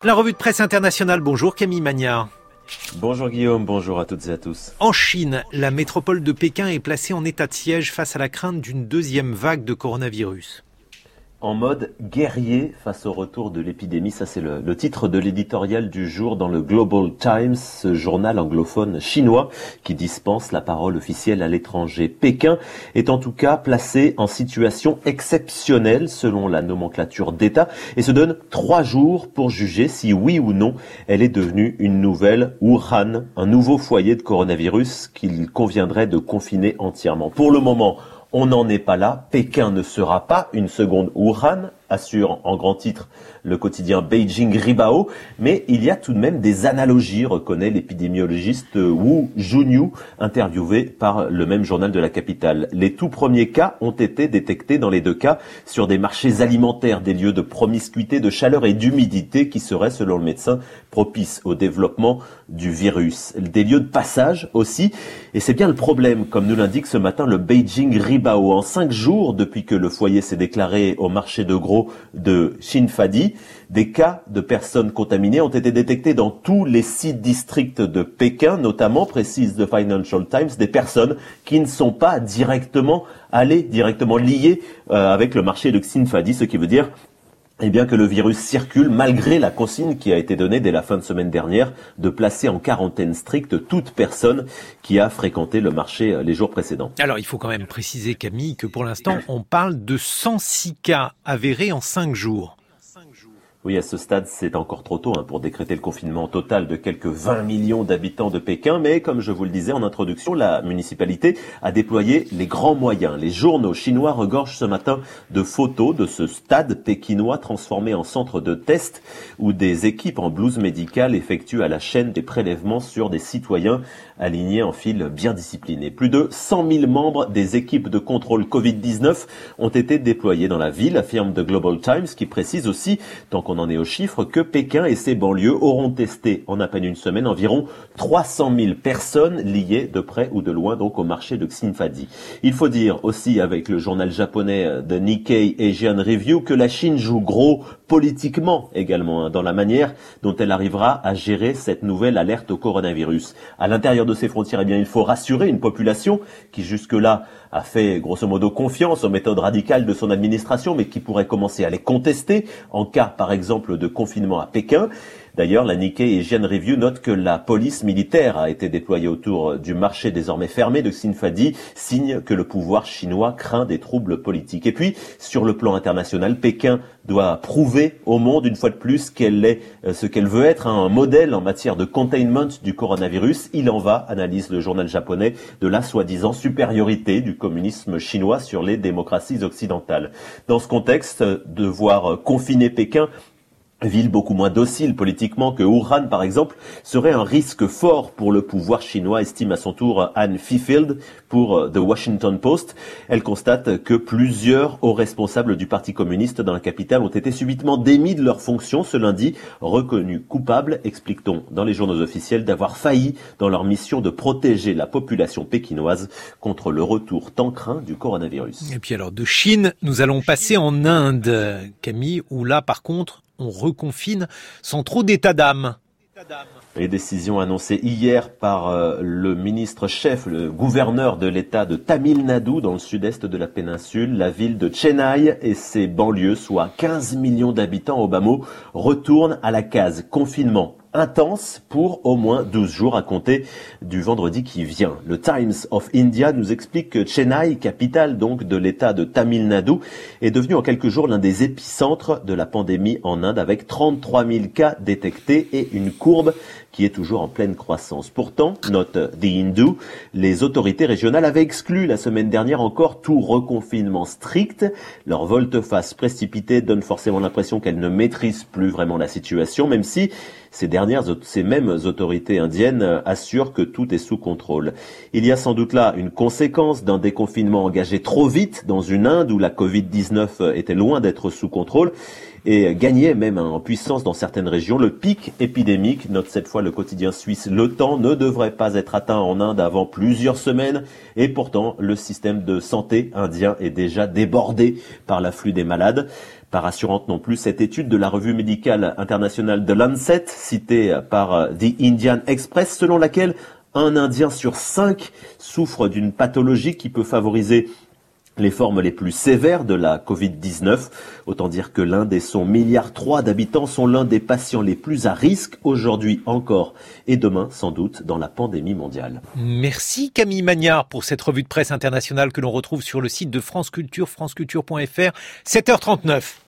La revue de presse internationale, bonjour Camille Magnard. Bonjour Guillaume, bonjour à toutes et à tous. En Chine, la métropole de Pékin est placée en état de siège face à la crainte d'une deuxième vague de coronavirus. En mode guerrier face au retour de l'épidémie, ça c'est le titre de l'éditorial du jour dans le Global Times, ce journal anglophone chinois qui dispense la parole officielle à l'étranger. Pékin est en tout cas placé en situation exceptionnelle selon la nomenclature d'État et se donne 3 jours pour juger si oui ou non elle est devenue une nouvelle Wuhan, un nouveau foyer de coronavirus qu'il conviendrait de confiner entièrement. Pour le moment, on n'en est pas là. Pékin ne sera pas une seconde Wuhan, assure en grand titre le quotidien Beijing Ribao, mais il y a tout de même des analogies, reconnaît l'épidémiologiste Wu Junyu, interviewé par le même journal de la capitale. Les tout premiers cas ont été détectés dans les 2 cas sur des marchés alimentaires, des lieux de promiscuité, de chaleur et d'humidité qui seraient, selon le médecin, propices au développement du virus. Des lieux de passage aussi, et c'est bien le problème, comme nous l'indique ce matin le Beijing Ribao. En 5 jours, depuis que le foyer s'est déclaré au marché de gros de Xinfadi, des cas de personnes contaminées ont été détectés dans tous les 6 districts de Pékin, notamment, précise The Financial Times, des personnes qui ne sont pas directement liées avec le marché de Xinfadi, ce qui veut dire que le virus circule malgré la consigne qui a été donnée dès la fin de semaine dernière de placer en quarantaine stricte toute personne qui a fréquenté le marché les jours précédents. Alors il faut quand même préciser, Camille, que pour l'instant on parle de 106 cas avérés en 5 jours. Oui, à ce stade, c'est encore trop tôt pour décréter le confinement total de quelques 20 millions d'habitants de Pékin. Mais comme je vous le disais en introduction, la municipalité a déployé les grands moyens. Les journaux chinois regorgent ce matin de photos de ce stade pékinois transformé en centre de test où des équipes en blouse médicale effectuent à la chaîne des prélèvements sur des citoyens alignés en file bien disciplinée. Plus de 100 000 membres des équipes de contrôle Covid-19 ont été déployés dans la ville, affirme The Global Times, qui précise aussi, tant qu'on en est aux chiffres, que Pékin et ses banlieues auront testé en à peine une semaine environ 300 000 personnes liées de près ou de loin donc au marché de Xinfadi. Il faut dire aussi avec le journal japonais The Nikkei Asian Review que la Chine joue gros politiquement également dans la manière dont elle arrivera à gérer cette nouvelle alerte au coronavirus. À l'intérieur de ses frontières, il faut rassurer une population qui jusque-là a fait grosso modo confiance aux méthodes radicales de son administration, mais qui pourrait commencer à les contester en cas, par exemple, de confinement à Pékin. D'ailleurs, la Nikkei Asian Review note que la police militaire a été déployée autour du marché désormais fermé de Xinfadi, signe que le pouvoir chinois craint des troubles politiques. Et puis, sur le plan international, Pékin doit prouver au monde une fois de plus qu'elle est ce qu'elle veut être, un modèle en matière de containment du coronavirus. Il en va, analyse le journal japonais, de la soi-disant supériorité du communisme chinois sur les démocraties occidentales. Dans ce contexte, devoir confiner Pékin, ville beaucoup moins docile politiquement que Wuhan par exemple, serait un risque fort pour le pouvoir chinois, estime à son tour Anne Fifield pour The Washington Post. Elle constate que plusieurs hauts responsables du Parti communiste dans la capitale ont été subitement démis de leurs fonctions ce lundi, reconnus coupables, explique-t-on dans les journaux officiels, d'avoir failli dans leur mission de protéger la population pékinoise contre le retour tant craint du coronavirus. Et puis alors de Chine, nous allons passer en Inde, Camille, où là par contre on reconfine sans trop d'état d'âme. Les décisions annoncées hier par le ministre-chef, le gouverneur de l'État de Tamil Nadu dans le sud-est de la péninsule, la ville de Chennai et ses banlieues, soit 15 millions d'habitants au bas mot, retournent à la case confinement intense pour au moins 12 jours à compter du vendredi qui vient. Le Times of India nous explique que Chennai, capitale donc de l'État de Tamil Nadu, est devenu en quelques jours l'un des épicentres de la pandémie en Inde avec 33 000 cas détectés et une courbe qui est toujours en pleine croissance. Pourtant, note The Hindu, les autorités régionales avaient exclu la semaine dernière encore tout reconfinement strict. Leur volte-face précipitée donne forcément l'impression qu'elles ne maîtrisent plus vraiment la situation, même si ces mêmes autorités indiennes assurent que tout est sous contrôle. Il y a sans doute là une conséquence d'un déconfinement engagé trop vite dans une Inde où la Covid-19 était loin d'être sous contrôle et gagnait même en puissance dans certaines régions. Le pic épidémique, note cette fois le quotidien suisse Le Temps, ne devrait pas être atteint en Inde avant plusieurs semaines et pourtant le système de santé indien est déjà débordé par l'afflux des malades. Pas rassurante non plus cette étude de la revue médicale internationale The Lancet, citée par The Indian Express, selon laquelle un Indien sur 5 souffre d'une pathologie qui peut favoriser les formes les plus sévères de la Covid-19. Autant dire que l'Inde et son 1,3 milliard d'habitants sont l'un des patients les plus à risque aujourd'hui encore et demain sans doute dans la pandémie mondiale. Merci Camille Magnard pour cette revue de presse internationale que l'on retrouve sur le site de France Culture, franceculture.fr, 7h39.